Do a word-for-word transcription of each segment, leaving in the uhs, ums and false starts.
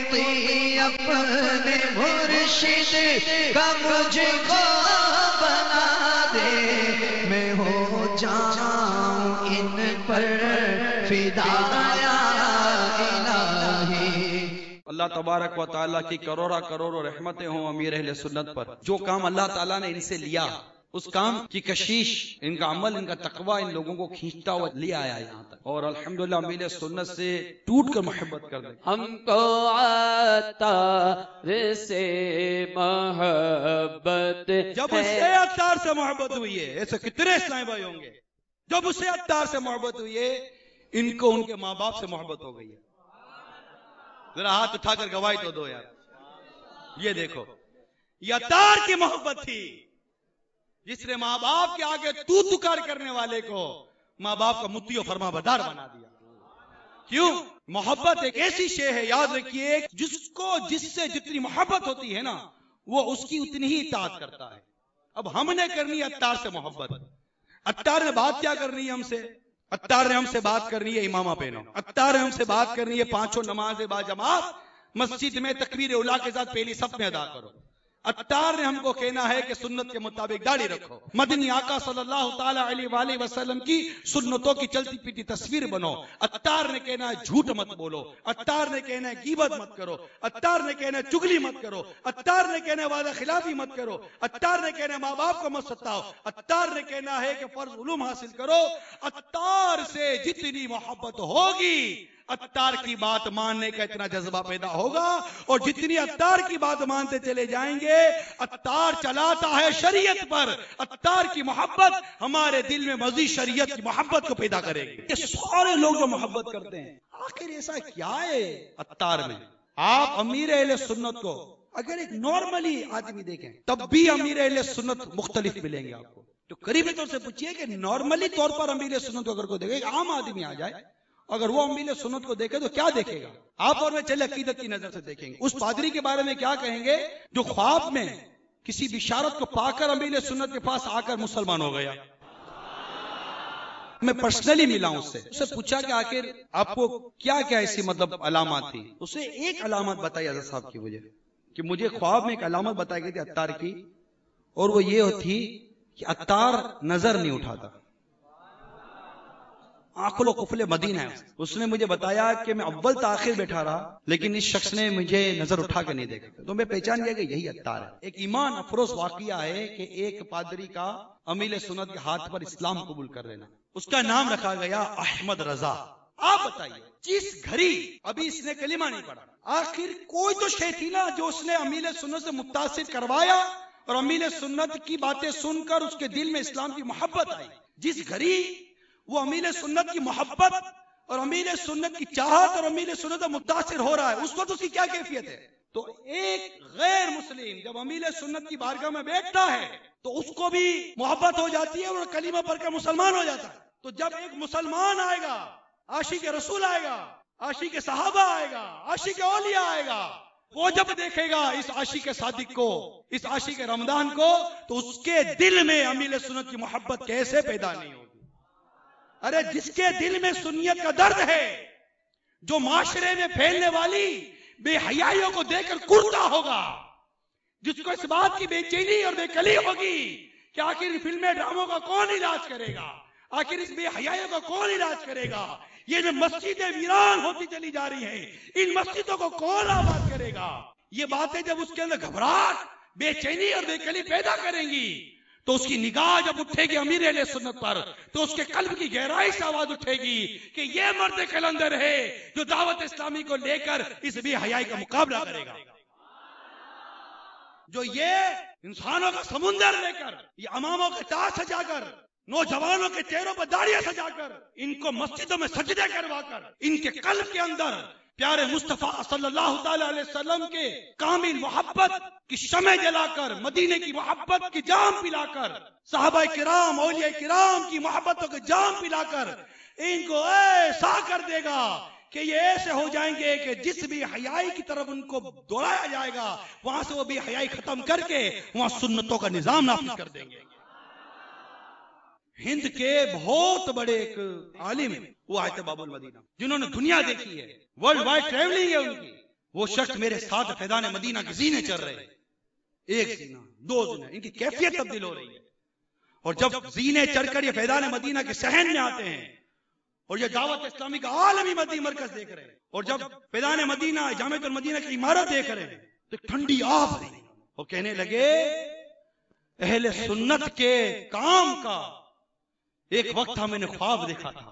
موتی اپنے مرشد کا مجھ کو بنا دے، میں ہو جاؤں ان پر فدا یا الہی۔ اللہ تبارک و تعالیٰ کی کروڑا کروڑوں رحمتیں ہوں امیر اہل سنت پر۔ جو کام اللہ تعالیٰ نے ان سے لیا، اس کام کی کشش، ان کا عمل، ان کا تقوی ان لوگوں کو کھینچتا ہوا لے آیا یہاں تک، اور الحمدللہ امیر سنت سے ٹوٹ کر محبت کر دیں۔ ہم کو عطار سے محبت جب اس سے عطار سے محبت ہوئی ہے، ایسے کتنے اسلامی بھائی ہوں گے جب اس سے عطار سے محبت ہوئی ہے، ان کو ان کے ماں باپ سے محبت ہو گئی ہے۔ ذرا ہاتھ اٹھا کر گواہی تو دو یار۔ یہ دیکھو، یہ عطار کی محبت تھی جس نے ماں باپ کے آگے تو تکار کرنے والے کو ماں باپ کا مطیع و فرما بردار بنا دیا۔ کیوں؟ محبت ایک ایسی شے ہے، یاد رکھیے، جس کو جس سے جتنی محبت ہوتی ہے نا، وہ اس کی اتنی ہی اطاعت کرتا ہے۔ اب ہم نے کرنی ہے عطار سے محبت۔ عطار نے بات کیا کرنی ہے ہم سے؟ عطار نے ہم سے بات کرنی ہے امامہ پہنو، عطار نے ہم سے بات کرنی ہے پانچوں نماز با جماعت مسجد میں تکبیر اولیٰ کے ساتھ پہلی صف میں ادا کرو۔ عطار نے ہم کو کہنا ہے کہ سنت کے مطابق داڑھی رکھو، مدنی آقا صلی اللہ تعالی علیہ وآلہ وسلم کی سنتوں کی چلتی پیتی تصویر بنو۔ عطار نے کہنا ہے جھوٹ مت بولو، عطار نے کہنا ہے غیبت مت کرو، عطار نے کہنا ہے چگلی مت کرو، عطار نے کہنا ہے وعدہ خلافی مت کرو، عطار نے کہنا ہے ماں باپ کو مت ستاؤ، عطار نے کہنا ہے کہ فرض علوم حاصل کرو۔ عطار سے جتنی محبت ہوگی، عطار کی بات ماننے کا اتنا جذبہ پیدا ہوگا، اور جتنی عطار کی بات مانتے چلے جائیں گے، عطار چلاتا ہے شریعت پر، عطار کی محبت ہمارے دل میں مزید شریعت کی محبت کو پیدا کرے گی۔ یہ سارے لوگ جو محبت کرتے ہیں، آخر ایسا کیا ہے عطار میں؟ آپ امیر اہل سنت کو اگر ایک نارملی آدمی دیکھیں تب بھی امیر اہل سنت مختلف ملیں گے آپ کو۔ تو قریبی طور سے پوچھئے کہ نارملی طور پر امیر سنت کو اگر کوئی دیکھے، ایک عام آدمی آ جائے، اگر وہ امیر سنت کو دیکھے تو کیا دیکھے گا؟ آپ اور میں چلے عقیدت کی نظر سے دیکھیں گے۔ اس پادری کے بارے میں کیا کہیں گے جو خواب میں کسی بشارت کو پا کر امیر سنت کے پاس آ کر مسلمان ہو گیا؟ میں پرسنلی ملا ہوں اس سے، اس سے پوچھا کہ آخر آپ کو کیا کیا ایسی مطلب علامات تھی؟ اسے ایک علامت بتائی حضرت صاحب کی مجھے، کہ مجھے خواب میں ایک علامت بتائی گئی تھی عطار کی، اور وہ یہ تھی کہ عطار نظر نہیں اٹھاتا، آنکھوں قفل مدینہ ہے۔ اس نے مجھے بتایا کہ میں اول تاخیر بیٹھا رہا لیکن اس شخص نے مجھے نظر اٹھا کے نہیں دیکھا، تو میں پہچان گیا کہ یہی عطار ہے۔ ایک ایمان افروز واقعہ ہے کہ ایک پادری کا امیر سنت کے ہاتھ پر اسلام قبول کر لینا، اس کا نام رکھا گیا احمد رضا۔ آپ بتائیے، جس گھڑی ابھی اس نے کلمہ نہیں پڑھا، آخر کوئی تو شے تھی نا جو اس نے امیر سنت سے متاثر کروایا، اور امیر سنت کی باتیں سن کر اس کے دل میں اسلام کی محبت آئی۔ جس گھڑی وہ امیر سنت کی محبت اور امیر سنت کی چاہت اور امیر سنت متاثر ہو رہا ہے، اس وقت اس کی کیا کیفیت ہے؟ تو ایک غیر مسلم جب امیر سنت کی بارگاہ میں بیٹھتا ہے تو اس کو بھی محبت ہو جاتی ہے اور کلمہ پڑھ کر مسلمان ہو جاتا ہے۔ تو جب ایک مسلمان آئے گا، عاشق رسول آئے گا، عاشق صحابہ آئے گا، عاشق اولیاء آئے گا، وہ جب دیکھے گا اس عاشق صادق کو، اس عاشق رمضان کو، تو اس کے دل میں امیر سنت کی محبت کیسے پیدا نہیں ہوگی؟ ارے جس کے دل میں سنیت کا درد ہے، جو معاشرے میں پھیلنے والی بے حیائیوں کو دیکھ کر کرتا ہوگا، جس کو اس بات کی بے چینی اور بے کلی ہوگی کہ آخر فلمیں ڈراموں کا کون علاج کرے گا، آخر اس بے حیائیوں کا کون علاج کرے گا، یہ جو مسجدیں ویران ہوتی چلی جا رہی ہیں، ان مسجدوں کو کون آباد کرے گا، یہ باتیں جب اس کے اندر گھبراہٹ، بے چینی اور بے کلی پیدا کریں گی، تو اس کی نگاہ جب اٹھے گی امیر اہل سنت پر، تو اس کے قلب کی گہرائی سے آواز اٹھے گی کہ یہ مرد کلندر ہے جو دعوت اسلامی کو لے کر اس بے حیائی کا مقابلہ کرے گا، جو یہ انسانوں کا سمندر لے کر، یہ اماموں کے تاج سجا کر، نوجوانوں کے چہروں پر داڑیاں سجا کر، ان کو مسجدوں میں سجدے کروا کر، ان کے قلب کے اندر پیارے مصطفیٰ صلی اللہ تعالی علیہ وسلم کے کامل محبت کی شمع جلا کر، مدینے کی محبت کی جام پلا کر، صحابہ کرام اولیاء کرام کی محبتوں کے جام پلا کر ان کو ایسا کر دے گا کہ یہ ایسے ہو جائیں گے کہ جس بھی حیائی کی طرف ان کو دوڑایا جائے گا، وہاں سے وہ بھی حیائی ختم کر کے وہاں سنتوں کا نظام نافذ کر دیں گے۔ ہند کے بہت بڑے ایک عالم وہ آئے تھے باب المدینہ، جنہوں نے دنیا دیکھی ہے، ورلڈ وائڈ ٹریولنگ ہے ان کی، وہ شخص میرے ساتھ فیضان مدینہ کے زینے چل رہے ہیں، ایک زینہ، دو زینہ، ان کی کیفیت تبدیل ہو رہی ہے. اور جب زینے چڑھ کر یہ فیضان مدینہ کے صحن میں آتے ہیں اور یہ دعوت اسلامی کا عالمی مدنی مرکز دیکھ رہے ہیں، اور جب فیضان مدینہ جامعۃ المدینہ کی عمارت دیکھ رہے ہیں تو ٹھنڈی آب رہی، وہ کہنے لگے اہل سنت کے کام کا ایک وقت ہم نے خواب دیکھا تھا،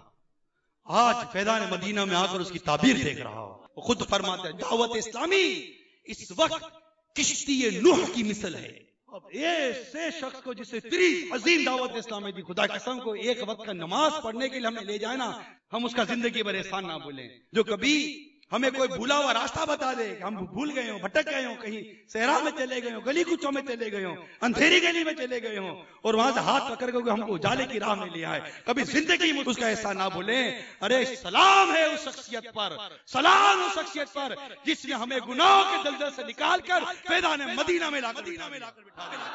آج فیضان مدینہ میں آ کر اس کی تعبیر دیکھ رہا ہوں. وہ خود فرماتے ہیں دعوت اسلامی اس وقت کشتی نوح کی مثل ہے. اب ایسے شخص کو جسے اتنی عظیم دعوت اسلامی دی، خدا قسم کو ایک وقت کا نماز پڑھنے کے لیے ہمیں لے جائے نا، ہم اس کا زندگی بھر احسان نہ بھولیں. جو کبھی ہمیں کوئی بھولا ہوا راستہ بتا دے کہ ہم بھول گئے ہوں، بھٹک گئے ہوں، کہیں صحرا میں چلے گئے ہوں، گلی کوچوں میں چلے گئے ہوں، اندھیری گلی میں چلے گئے ہوں، اور وہاں سے ہاتھ پکڑ کے ہم کو اجالے کی راہ میں لے آئے، کبھی زندگی میں اس کا احسان نہ بھولیں. ارے سلام ہے اس شخصیت پر، سلام اس شخصیت پر جس نے ہمیں گناہوں کے دلدل سے نکال کر فیضان مدینہ میں لا کر بٹھا دیا.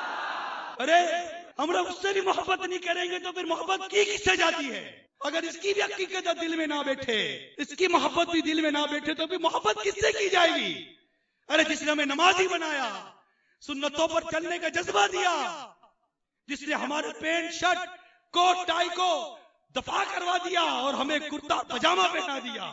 ارے ہم لوگ اس سے بھی محبت نہیں کریں گے تو پھر محبت کی کس سے جاتی ہے؟ اگر اس کی بھی حقیقت دل میں نہ بیٹھے، اس کی محبت بھی دل میں نہ بیٹھے تو پھر محبت کس سے کی جائے گی؟ ارے جس نے ہمیں نمازی بنایا، سنتوں پر چلنے کا جذبہ دیا، جس نے ہمارے پینٹ شرٹ کوٹ ٹائی کو دفاع کروا دیا اور ہمیں کرتا پجامہ پہنا دیا،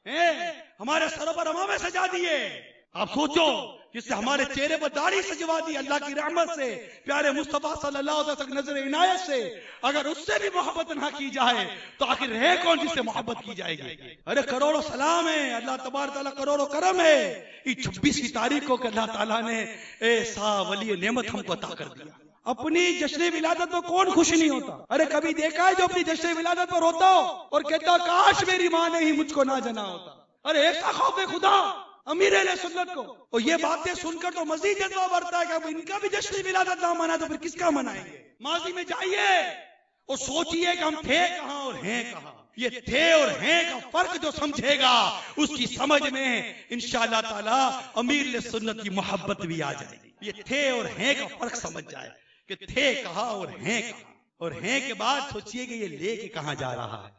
ہمارے سروں پر امامے سجا دیے. آپ سوچو جس سے ہمارے چہرے پر داڑھی سجوا دی اللہ کی رحمت سے، پیارے مصطفیٰ صلی اللہ علیہ وسلم نظر عنایت سے، اگر اس سے بھی محبت نہ کی جائے تو آخر ہے کون جس سے محبت کی جائے گی؟ ارے کروڑوں سلام ہے، اللہ تبارک تعالیٰ کروڑوں کرم ہے. یہ چھبیسویں تاریخ کو کہ اللہ تعالیٰ نے ایسا ولی نعمت ہم کو عطا کر دیا. اپنی جشن ولادت پر کون خوش نہیں ہوتا؟ ارے کبھی دیکھا ہے جو اپنی جشن ولادت پر روتا ہو اور کہتا ہو کاش میری ماں نے ہی مجھ کو نہ جنا ہوتا؟ ارے ایسا خوف خدا امیر اہل سنت کو. اور یہ باتیں سن کر تو مزید جذبہ بڑھتا ہے کہ اب ان کا بھی جشن ولادت نہ منا تو پھر کس کا منائیں گے؟ ماضی میں جائیے اور سوچئے کہ ہم تھے کہاں اور ہیں کہاں. یہ تھے اور ہیں کا فرق جو سمجھے گا اس کی سمجھ میں انشاءاللہ تعالی امیر اہل سنت کی محبت بھی آ جائے گی. یہ تھے اور ہیں کا فرق سمجھ جائے کہ تھے کہاں اور ہیں کہاں، اور ہیں کے بعد سوچئے کہ یہ لے کے کہاں جا رہا ہے.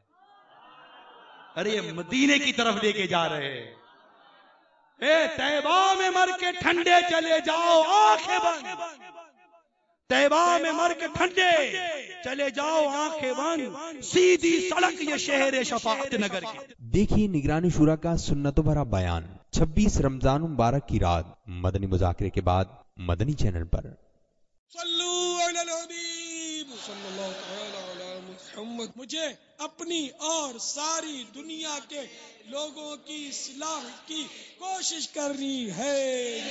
ارے یہ مدینے کی طرف لے کے جا رہے ہیں. اے طیبہ میں مر کے ٹھنڈے چلے جاؤ آنکھیں بند، طیبہ میں مر کے ٹھنڈے چلے جاؤ آنکھیں بند، سیدھی سڑک یہ شہر شفاعت نگر کی. دیکھیے نگرانی شورا کا سنتوں بھرا بیان چھبیس رمضان مبارک کی رات مدنی مذاکرے کے بعد مدنی چینل پر. صلو علی الحبیب صلی اللہ تعالی علی محمد. مجھے اپنی اور ساری دنیا کے لوگوں کی اصلاح کی کوشش کرنی ہے.